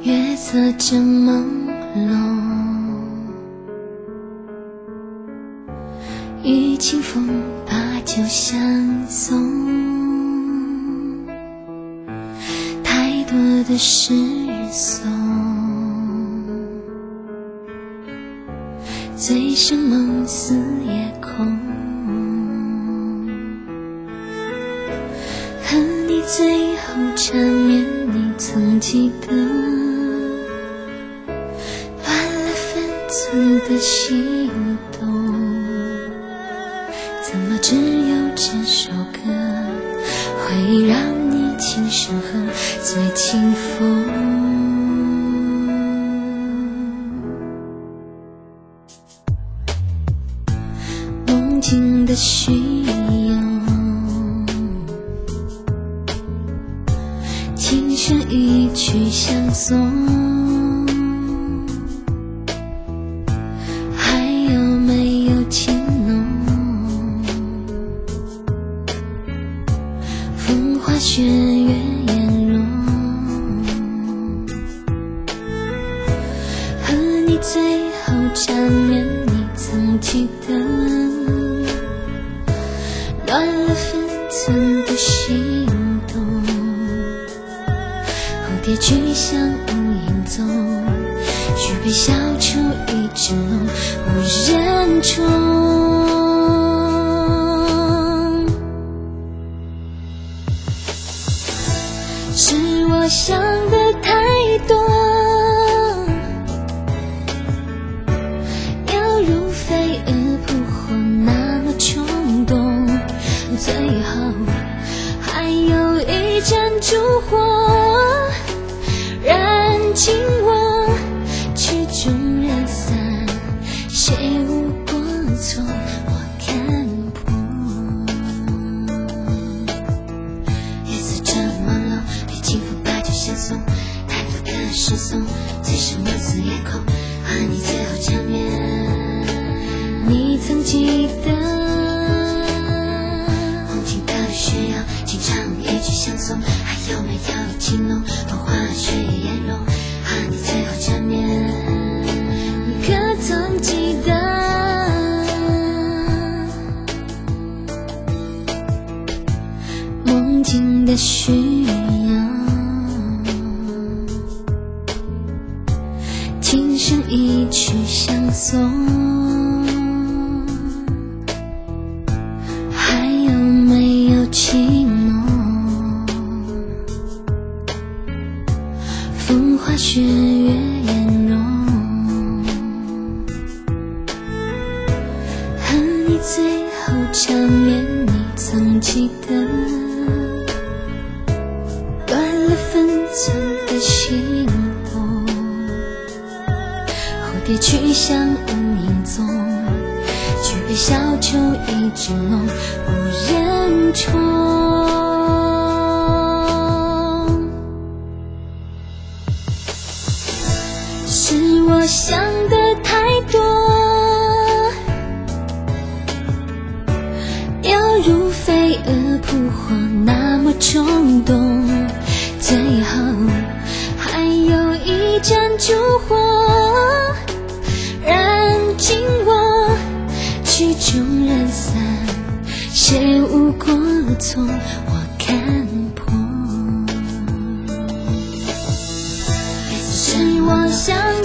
月色正朦胧，与清风把酒相送，太多的失踪，醉生梦死夜空，和你最后缠绵，你曾记得乱了分寸的心动，怎么只有这首歌会让你轻声和醉清风？梦境的虚有，轻声一曲相送，还有没有情浓？风花雪月颜容，和你最后缠绵，你曾记得乱了分寸的心动，蝴蝶去向无影踪，举杯消除一纸浓，无人宠。是我想的太多，要如飞蛾扑火那么冲动，最后还有一盏烛火燃尽我，曲终人散，谁无过错我看破。夜色这朦胧，与清风把酒相送，太多的失踪，醉生梦死夜空，和你最后缠绵，你曾记得梦境的需要，轻唱一曲相送，还有没有情浓？风花雪月颜容，和你最后缠绵，你可曾记得梦境的需要？轻声一曲相送，还有没有情浓？风花雪月颜容，和你最后缠绵，你曾记得乱了分寸的心动，蝴蝶去向无影踪，举杯消除一纸浓，无人宠。是我想的太多，要如飞蛾扑火那么冲动，最后还有一盏烛火燃尽我，曲终人散，谁无过错我看破。是我想